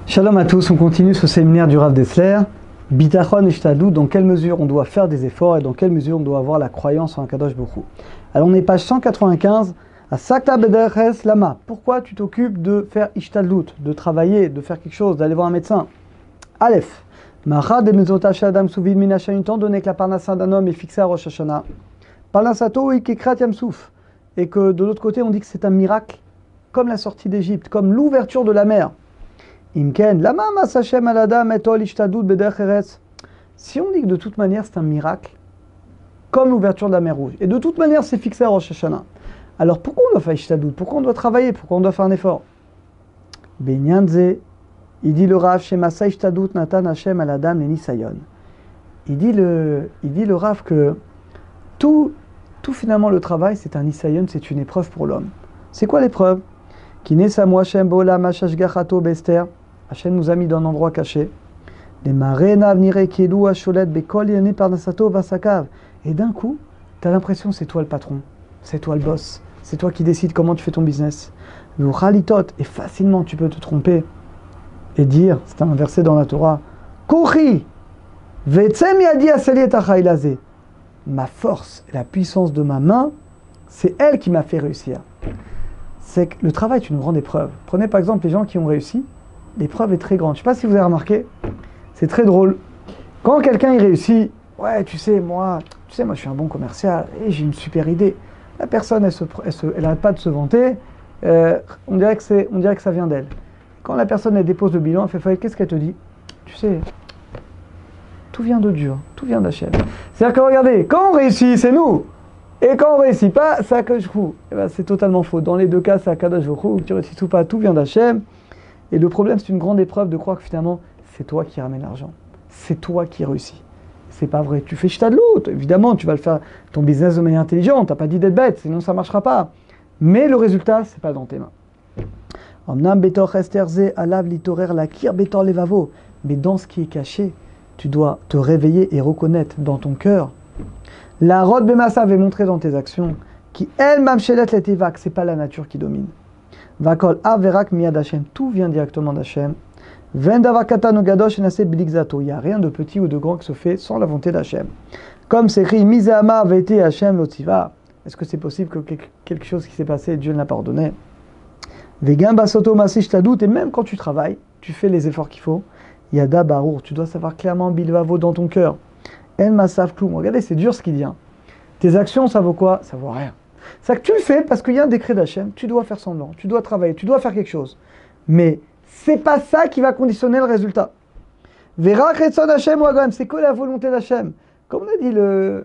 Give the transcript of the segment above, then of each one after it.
Shalom à tous, on continue ce séminaire du Rav Dessler. Bitachon et Shtadlut, dans quelle mesure on doit faire des efforts et dans quelle mesure on doit avoir la croyance en Kadosh Baruch Hu. Alors on est page 195 à Sakta Bederes Lama. Pourquoi tu t'occupes de faire Ishtadlut, de travailler, de faire quelque chose, d'aller voir un médecin? Aleph. Macha de Mezotash Adam Souvil Minashan, étant donné que la parnassa d'un homme est fixée à Rosh Hashanah. Parnassato Ikekrat Yamsouf. Et que de l'autre côté on dit que c'est un miracle, comme la sortie d'Égypte, comme l'ouverture de la mer. Imken, lama mas Hashem al adam etol ishtadlut bederech eretz. Si on dit que de toute manière c'est un miracle, comme l'ouverture de la mer Rouge, et de toute manière c'est fixé à Rosh Hashanah, alors pourquoi on doit faire ishtadlut? Pourquoi on doit travailler? Pourquoi on doit faire un effort? Benyanze, il dit le Rav, shemasa ishtadlut natan Hashem al adam lenisayon. Il dit le Rav que tout finalement le travail c'est un nisayon, c'est une épreuve pour l'homme. C'est quoi l'épreuve? Kinesamu Hashem bo'olam hashashgachato bester. Hashem nous a mis dans un endroit caché. Les marena vnire kielu hasholet bekol yeni parnasato vasakav. Et d'un coup, tu as l'impression que c'est toi le patron, c'est toi le boss, c'est toi qui décides comment tu fais ton business. Le khalitot, et facilement tu peux te tromper et dire, c'est un verset dans la Torah, Kochi ve'etzem yadi aseli et achaylaze. Ma force et la puissance de ma main, c'est elle qui m'a fait réussir. C'est que le travail est une grande épreuve. Prenez par exemple les gens qui ont réussi, l'épreuve est très grande. Je ne sais pas si vous avez remarqué, c'est très drôle. Quand quelqu'un y réussit, ouais, tu sais, moi je suis un bon commercial et j'ai une super idée. La personne, elle n'arrête pas de se vanter, on dirait que ça vient d'elle. Quand la personne, elle dépose le bilan, elle fait, qu'est-ce qu'elle te dit? Tu sais, tout vient de Dieu, tout vient d'Hachem. C'est-à-dire que regardez, quand on réussit, c'est nous. Et quand on ne réussit pas, c'est Akadosh Baruch Hu. Eh ben, c'est totalement faux. Dans les deux cas, c'est Akadosh Baruch Hu. Tu réussis ou pas, tout vient d'Hachem. Et le problème, c'est une grande épreuve de croire que finalement, c'est toi qui ramène l'argent. C'est toi qui réussis. C'est pas vrai. Tu fais Shtadlut. Évidemment, tu vas le faire ton business de manière intelligente. Tu n'as pas dit d'être bête, sinon ça ne marchera pas. Mais le résultat, c'est pas dans tes mains. Mais dans ce qui est caché, tu dois te réveiller et reconnaître dans ton cœur. La Rod Bemassa avait montré dans tes actions qui elle mamshelet letivak, c'est pas la nature qui domine. Vakol averak miyad Hashem, tout vient directement d'Hachem. Vendavakatanu gadosh nase bilikzato, il n'y a rien de petit ou de grand qui se fait sans la volonté d'Hachem. Comme c'est écrit Mizama vete Hashem lotiva. Est-ce que c'est possible que quelque chose qui s'est passé, Dieu ne l'a pas ordonné? Vegam basoto masish tadut, et même quand tu travailles, tu fais les efforts qu'il faut. Yada barour, tu dois savoir clairement bilvavo dans ton cœur. El Masav Kloum. Regardez, c'est dur ce qu'il dit. Tes actions, ça vaut quoi? Ça vaut rien. C'est que tu le fais parce qu'il y a un décret d'Hachem, tu dois faire semblant, tu dois travailler, tu dois faire quelque chose. Mais c'est pas ça qui va conditionner le résultat. Vera Kretson Hachem Wagam, c'est que la volonté d'Hachem. Comme on a dit le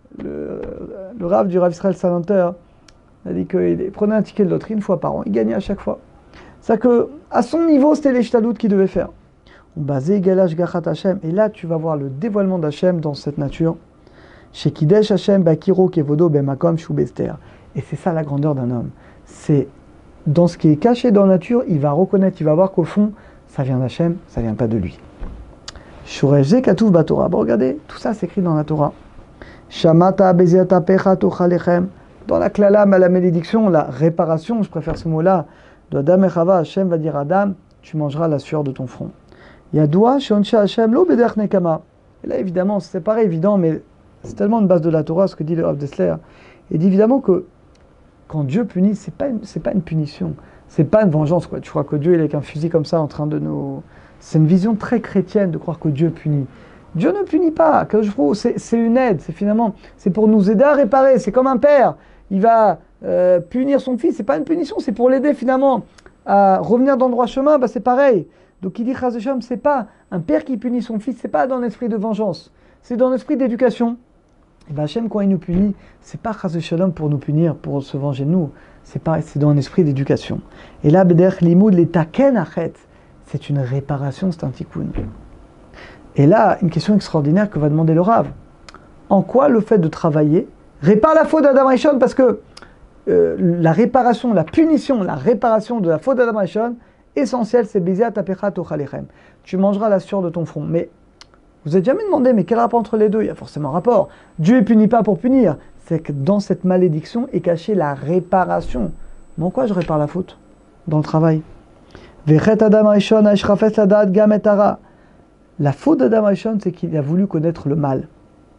Rav du Rav Israël Salanter, il a dit qu'il prenait un ticket de loterie une fois par an, il gagnait à chaque fois. C'est que à son niveau, c'était les Shtadlut qu'il devait faire. Basé Galash Gachat Hashem, et là tu vas voir le dévoilement d'Hachem dans cette nature. Chez Kidesh Hashem Bakiro Kevodo Bemakom Shubester. Et c'est ça la grandeur d'un homme. C'est dans ce qui est caché dans la nature, il va reconnaître, il va voir qu'au fond, ça vient d'Hachem, ça vient pas de lui. Shurejze Katouf Batora. Bon, regardez, tout ça c'est écrit dans la Torah. Shamata Beziata Pecha Tochalechem. Dans la Klalam à la malédiction, la réparation, je préfère ce mot-là, de Adam et Chava, Hashem va dire à Adam, tu mangeras la sueur de ton front. Yadoua Shonsha Hashem Lo Bederech Nekama. Et là, évidemment, c'est pas évident, mais c'est tellement une base de la Torah, ce que dit le Rav Dessler. Il dit évidemment que quand Dieu punit, c'est pas une punition, c'est pas une vengeance, quoi. Tu crois que Dieu il est avec un fusil comme ça en train de nous. C'est une vision très chrétienne de croire que Dieu punit. Dieu ne punit pas. C'est une aide. C'est pour nous aider à réparer. C'est comme un père. Il va punir son fils. C'est pas une punition. C'est pour l'aider finalement à revenir dans le droit chemin. C'est pareil. Donc il dit Chas v'Shalom, c'est pas un père qui punit son fils, c'est pas dans l'esprit de vengeance, c'est dans l'esprit d'éducation. Et bien Hachem, quand il nous punit, c'est pas Chas v'Shalom pour nous punir, pour se venger de nous, c'est dans l'esprit d'éducation. Et là, Bederech Limoud les taken achet, c'est une réparation, c'est un tikkun. Et là, une question extraordinaire que va demander le Rav. En quoi le fait de travailler répare la faute d'Adam Rishon? Parce que la réparation, la punition, la réparation de la faute d'Adam Rishon, essentiel, c'est Biziat Apecha Tochalechem. Tu mangeras la sueur de ton front. Mais vous n'avez jamais demandé, mais quel rapport entre les deux? Il y a forcément un rapport. Dieu ne punit pas pour punir. C'est que dans cette malédiction est cachée la réparation. Mais en quoi je répare la faute? Dans le travail. Vechet Adam Arishon Aishrafes Ladat Gam et Hara. La faute d'Adam Arishon, c'est qu'il a voulu connaître le mal.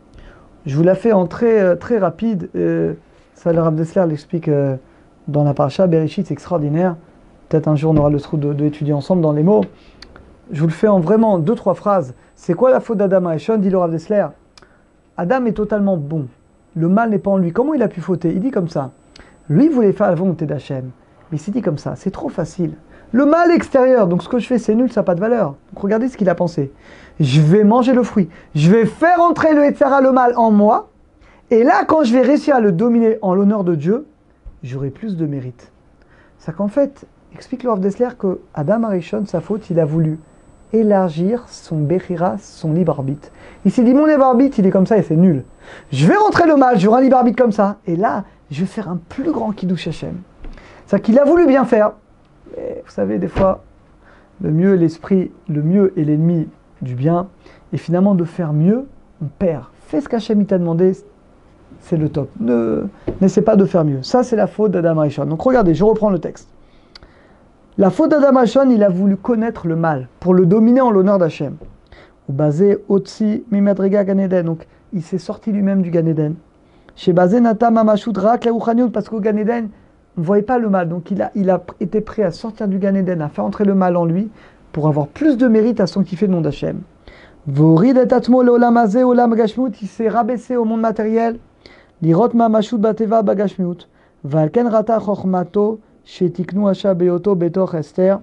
Je vous la fais en très rapide. Ça, le Rav Dessler l'explique dans la parasha Bereshit, c'est extraordinaire. Peut-être un jour on aura le trou de étudier ensemble dans les mots. Je vous le fais en vraiment 2-3 phrases. C'est quoi la faute d'Adam Arishon? Dit le Rav Dessler. Adam est totalement bon. Le mal n'est pas en lui. Comment il a pu fauter? Il dit comme ça. Lui, il voulait faire la volonté d'Hachem. Mais il s'est dit comme ça. C'est trop facile. Le mal extérieur, donc ce que je fais, c'est nul, ça n'a pas de valeur. Donc regardez ce qu'il a pensé. Je vais manger le fruit. Je vais faire entrer le Yetzirah, le mal, en moi. Et là, quand je vais réussir à le dominer en l'honneur de Dieu, j'aurai plus de mérite. C'est qu'en fait, explique le Rav Dessler que Adam Arishon, sa faute, il a voulu élargir son Bechira, son libre arbitre. Il s'est dit, mon libre arbitre, il est comme ça et c'est nul. Je vais rentrer le mal, j'aurai un libre arbitre comme ça. Et là, je vais faire un plus grand Kiddush Hashem. C'est qu'il a voulu bien faire. Mais vous savez, des fois, le mieux est l'ennemi du bien. Et finalement, de faire mieux, on perd. Fais ce qu'Hachem t'a demandé, c'est le top. N'essaie pas de faire mieux. Ça, c'est la faute d'Adam Arishon. Donc regardez, je reprends le texte. La faute d'Adam Arishon, il a voulu connaître le mal pour le dominer en l'honneur d'Hachem. Ou basé Otsi Mimadriga Gan Eden. Donc il s'est sorti lui-même du Gan Eden. Chez basé Nata Mamashud Rak la Uchaniot, parce qu'au Gan Eden, on ne voyait pas le mal. Donc il a été prêt à sortir du Gan Eden, à faire entrer le mal en lui pour avoir plus de mérite à sanctifier le nom d'Hachem. Vorid et Atmo le Olam Hazeh Olam Gashmiut, il s'est rabaissé au monde matériel. Lirot Mamashud Bateva Bagashmiut. Valken Rata Chochmato. Shetiknu Asha Beoto Betor Esther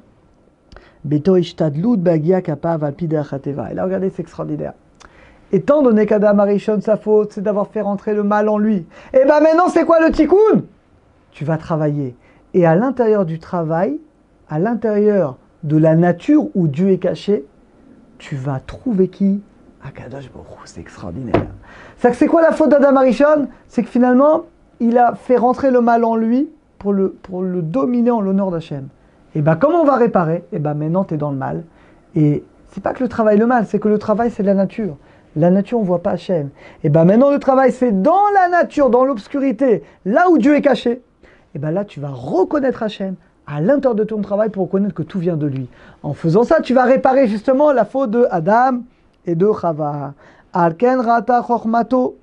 Beto Ishtadlut Bagia Kapa Valpida Chateva. Et là, regardez, c'est extraordinaire. Étant donné qu'Adam Arishon, sa faute, c'est d'avoir fait rentrer le mal en lui. Et bien maintenant, c'est quoi le tikkun? Tu vas travailler. Et à l'intérieur du travail, à l'intérieur de la nature où Dieu est caché, tu vas trouver qui? Akadosh Baruch Hu. C'est extraordinaire. C'est quoi la faute d'Adam Arishon? C'est que finalement, il a fait rentrer le mal en lui pour le dominer en l'honneur d'Hachem. Et bien, comment on va réparer? Et bien, maintenant, tu es dans le mal. Et c'est pas que le travail est le mal, c'est que le travail, c'est la nature. La nature, on ne voit pas Hachem. Et bien, maintenant, le travail, c'est dans la nature, dans l'obscurité, là où Dieu est caché. Et bien là, tu vas reconnaître Hachem à l'intérieur de ton travail pour reconnaître que tout vient de lui. En faisant ça, tu vas réparer justement la faute de Adam et de Chava. Alken Rata Chochmato.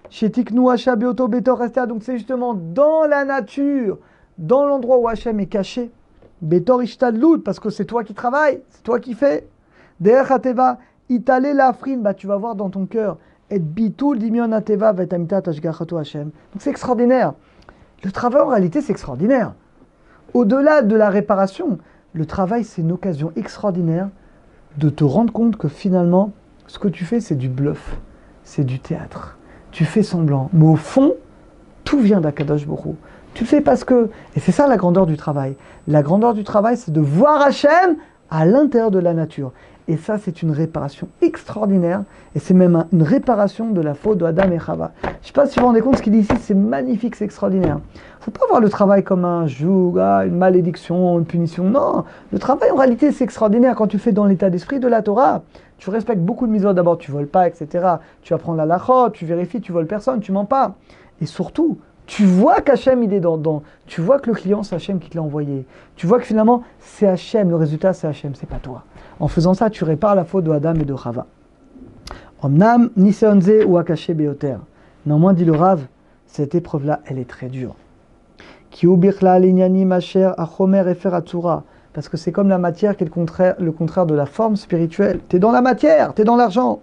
Donc c'est justement dans la nature, dans l'endroit où Hachem est caché, Betor Ishtadlut, parce que c'est toi qui travailles, c'est toi qui fais. Derech Ateva, Itale Lafrin, tu vas voir dans ton cœur, et Bitul Dimion Ateva, Vetamita Tashgachato Hachem. Donc c'est extraordinaire. Le travail en réalité c'est extraordinaire. Au-delà de la réparation, le travail c'est une occasion extraordinaire de te rendre compte que finalement, ce que tu fais c'est du bluff, c'est du théâtre. Tu fais semblant, mais au fond, tout vient d'Akadosh Baruch Hu. Tu le fais parce que, et c'est ça la grandeur du travail. La grandeur du travail, c'est de voir Hachem à l'intérieur de la nature. Et ça, c'est une réparation extraordinaire, et c'est même une réparation de la faute d'Adam et Chava. Je ne sais pas si vous vous rendez compte, ce qu'il dit ici, c'est magnifique, c'est extraordinaire. Il ne faut pas voir le travail comme un joug, une malédiction, une punition. Non, le travail en réalité, c'est extraordinaire quand tu fais dans l'état d'esprit de la Torah. Tu respectes beaucoup de mitzvot, d'abord tu voles pas, etc. Tu apprends la halachot, tu vérifies, tu voles personne, tu mens pas. Et surtout, tu vois qu'Hachem il est dans. Tu vois que le client c'est Hachem qui te l'a envoyé. Tu vois que finalement c'est Hachem, le résultat c'est Hachem, c'est pas toi. En faisant ça, tu répares la faute de Adam et de Chava. Omnam niseonze ou akaché beoter. Néanmoins, dit le Rav, cette épreuve-là, elle est très dure. Ki ubirla linyani macher achomer efer atzura. Parce que c'est comme la matière qui est le contraire de la forme spirituelle. Tu es dans la matière, tu es dans l'argent.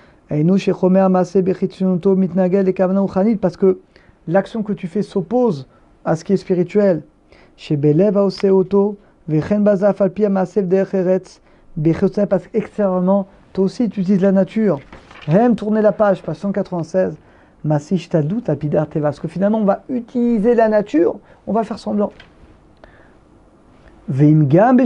Parce que l'action que tu fais s'oppose à ce qui est spirituel. Parce qu'extérieurement, toi aussi tu utilises la nature. Tourner la page, page 196. Parce que finalement on va utiliser la nature, on va faire semblant. Maintenant,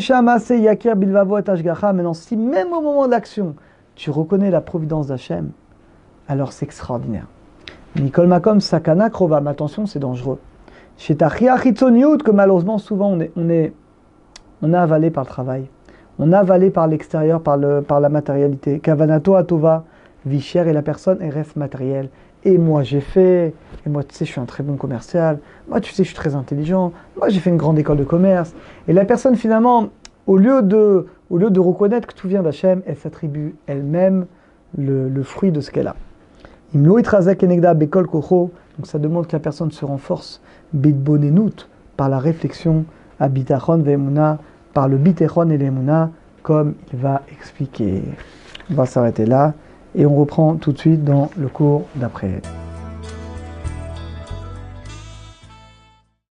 si même au moment de l'action, tu reconnais la providence d'Hachem, alors c'est extraordinaire. Nicole Makom, Sakana Krova, mais attention, c'est dangereux. Chez Tachia Chitzoniut, que malheureusement, souvent, on est avalé par le travail. On est avalé par l'extérieur, par la matérialité. Kavanato Atova, vie chère et la personne est ref matériel. Et moi j'ai fait, et moi tu sais je suis un très bon commercial, moi tu sais je suis très intelligent, moi j'ai fait une grande école de commerce. Et la personne finalement, au lieu de reconnaître que tout vient d'Hachem, elle s'attribue elle-même le fruit de ce qu'elle a. Donc ça demande que la personne se renforce bitbonenut par la réflexion à bitachon ve'emuna, par le bitachon et l'emuna, comme il va expliquer. On va s'arrêter là et on reprend tout de suite dans le cours d'après.